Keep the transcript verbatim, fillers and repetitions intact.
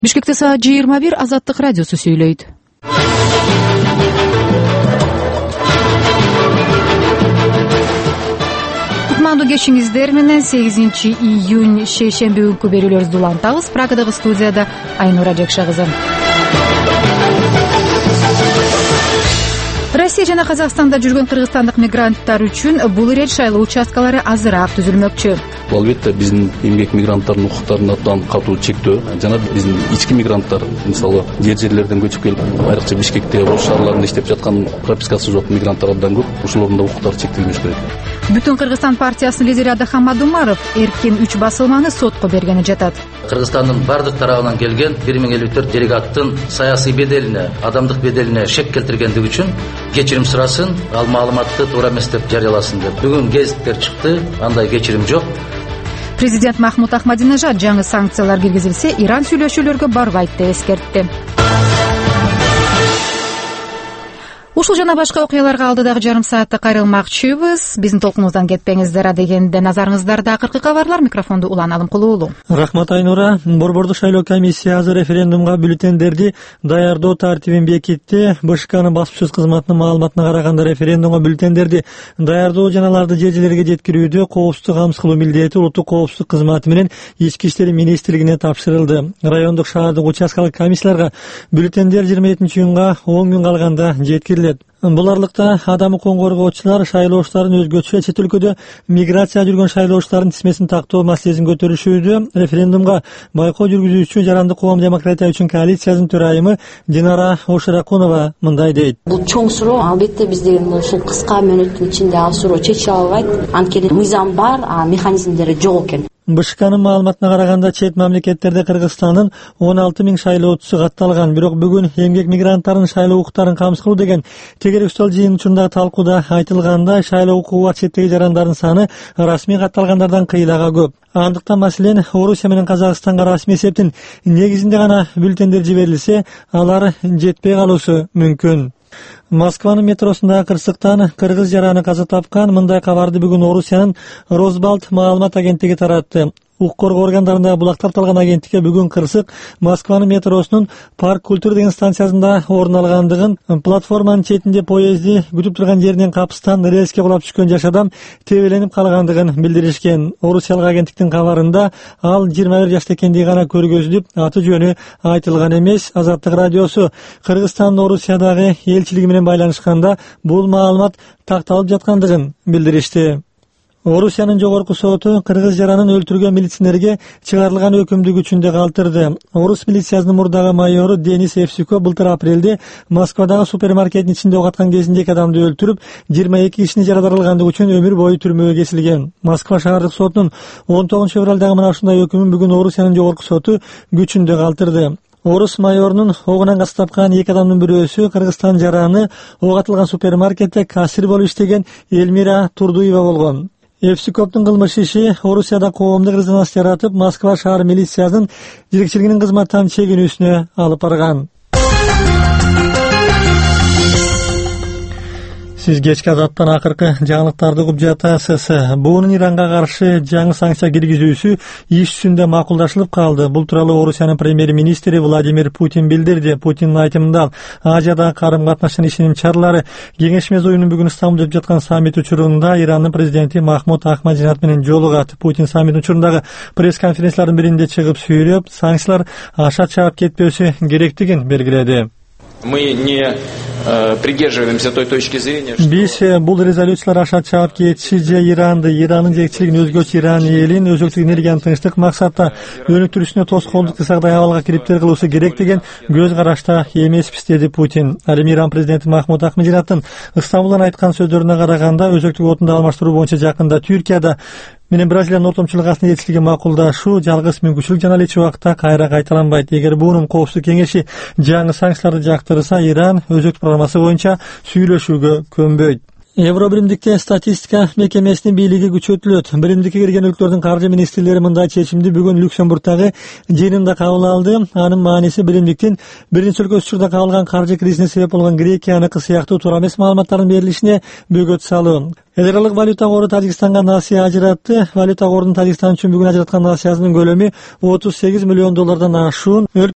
Бишкекте саат жыйырма бир Азаттык радиосу сүйлөйт. Кутмандуу кечиңиздер менен сегизинчи июнь шейшемби күнкү берүүлөрүбүздү улантабыз. Прагадагы студияда Айнура Жекша кызы. Россия жана Казакстанда жүргөн кыргызстандык мигранттар үчүн бул ирет шайлоо участкалары азыраак түзүлмөкчү. Албетте биздин эмгек мигранттардын укуктарына абдан катуу чектөө жана биздин ички мигранттар, мисалы жер жерлерден көчүп келип, айрыкча Бишкекте, Ош шаарларында иштеп жаткан пропискасы жок мигранттар абдан көп. Ошолордун да укуктары чектелмеш керек. Бүтүн Кыргызстан партиясынын лидери Адахам Адумаров эркин үч басылманы сотко бергени жатат. Кыргызстандын бардык тарабынан келген бир миң элүү төрт делегаттын саясий беделине, адамдык беделине шек келтиргендиги үчүн кечирим сурасын, ал маалыматты туура эмес деп жарыяласын деп. Бүгүн гезиттер чыкты, андай кечирим жок. Президент Махмуд Ахмадинежад жаңы санкциялар киргизилсе, Иран сүйлөшүүлөргө барбайт деп эскертти. Ушул жана башка окуяларга алдыдагы жарым саатта кайрылмакчыбыз. Биздин толкунубуздан кетпеңиздер, адегенде назарыңыздарда акыркы кабарлар. Микрофонду Улан Алымкулуу. Рахмат Айнура. Борбордук шайлоо комиссиясы референдумга бюллетендерди даярдоо тартибин бекитти. БШКнын баспасөз кызматынын маалыматына караганда, референдумга бюллетендерди даярдоо жана аларды жер-жерлерге жеткирүүдө коопсуздук камсыз кылуу милдети улуттук коопсуздук кызматы менен Ички иштер министрлигине тапшырылды. Райондук шаардык участкалык комиссияларга бюллетендер жыйырма жетинчи июнга он күн калганда жеткирилет. Буларлыкта адам укугун коргоочулар шайлоочулардын өзгөчө чет өлкөдө миграция жүргөн шайлоочулардын тизмесин тактоо маселесин көтөрүшүүдө. Референдумга байкоо жүргүзүүчү Жарандык коом демократия үчүн коалициясынын төрайымы Динара Ошоракунова мындай дейт. Бул чоң суроо, албетте биз деген ушул кыска мөөнөттүн ичинде ал суроо чечиле албайт. Анткени мыйзам бар, а механизмдери жок экен. БШКнын маалыматына караганда, чет мамлекеттерде Кыргызстандын он алты миң шайлоочусу катталган. Бирок бүгүн эмгек мигранттарынын шайлоо укуктарын камсыз кылуу деген тегерек үстөл жыйын учурунда талкууда айтылгандай, шайлоо укугу бар четтеги жарандардын саны расмий катталгандардан кыйлага көп. Андыктан маселен Орусия менен Казакстанга расмий эсептин негизинде гана бюллетендер жиберилсе, алар жетпей калуусу мүмкүн. Москванын метросундагы кырсыктан кыргыз жараны каза тапкан. Мындай кабарды бүгүн Орусиянын Росбалт маалымат агенттиги таратты. Укук коргоо органдарында булактартылган агенттикке бүгүн кырсык Москванын метросунун Парк Культура деген станциясында орун алгандыгын, платформанын четинде поезди күтүп турган жеринен капыстан рельске кулап түшкөн жаш адам тебеленип калгандыгын билдиришкен. Орусиялык агенттиктин кабарында ал жыйырма бир жашта экендиги гана көргөзүлүп, аты жөнү айтылган эмес. Азаттык радиосу Кыргызстандын Орусиядагы элчилиги менен байланышканда бул маалымат такталып жаткандыгын билдиришти. Орусиянын жогорку соту кыргыз жаранын өлтүргөн милиционерге чыгарылган өкүмдү күчүндө калтырды. Орус милициясынын мурдагы майору Денис Евсюко былтыр апрелде Москвадагы супермаркеттин ичинде ок аткан кезинде эки адамды өлтүрүп, жыйырма эки кишини жарадарылгандыгы үчүн өмүр бою түрмөгө кесилген. Москва шаардык сотунун он тогузунчу февралдагы мына ушундай өкүмүн бүгүн Орусиянын жогорку соту күчүндө калтырды. Орус майорунун огунан каза тапкан эки адамдын бирөөсү Кыргызстан жараны ок атылган супермаркетте кассир болуп иштеген Эльмира Турдуева болгон. Евсюковдун кылмыш иши Орусияда коомдук резонанс жаратып, Москва шаар милициясынын жетекчилигинин кызматтан чегинүүсүнө алып барган. Сиз кечки Азаттан акыркы жаңылыктарды угуп жатасыз. Буунун Иранга каршы жаңы санкция киргизүүсү иш жүзүндө макулдашылып калды. Бул тууралуу Орусиянын премьер-министри Владимир Путин билдирди. Путиндин айтымында Азияда карым-катнаштын ишеним чаралары кеңешмес оюнун бүгүн Стамбулда өтүп жаткан саммит учурунда Ирандын президенти Махмуд Ахмадинежад менен жолугат. Путин саммит учурундағы пресс-конференциялардын биринде чыгып сүйлөп, санкциялар аша чаап кетпөсү керектигин белгиледи. Мы не придерживаемся той точки зрения, что... Биз бул резолюциялар аша чаап кетиши же Иранды, Ирандын жетекчилигин өзгөчө Иран элин өзөктүк энергияны тынчтык максатта өнүктүрүүсүнө тоскоолдук жасагдай абалга кириптер кылуусу керек деген көз карашта эмеспиз, деди Путин. Ал эми Иран президенти Махмуд Ахмадинежадтын Стамбулдан айткан сөздөрүнө караганда, өзөктүк отунду алмаштыруу боюнча жакында Түркияда менен Бразилиянын ортомчулук астында этилиги макулдашуу жалгыз мүмкүнчүлүк жана эч убакта кайра кайталанбайт. Эгер буунун коопсуздук кеңеши жаңы санкцияларды жактырса, Иран өзөктүк программасы боюнча сүйлөшүүгө көнбөйт. Евробиримдикте статистика мекемесинин бийлиги күчөтүлөт. Биримдикке кирген өлкөлөрдүн каржы министрлери мындай чечимди бүгүн Люксембургдагы жыйынында кабыл алды. Анын мааниси биримдиктин биринчи өлкө учурда кабылган каржы кризисине себеп болгон Грекияныкы сыяктуу туура эмес маалыматтардын берилишине бөгөт салуу. Эл аралык валюта кору Тажикстанга насыя ажыратты. Валюта корунун Тажикстан үчүн бүгүн ажыраткан насыясынын көлөмү отуз сегиз миллион доллардан ашуун.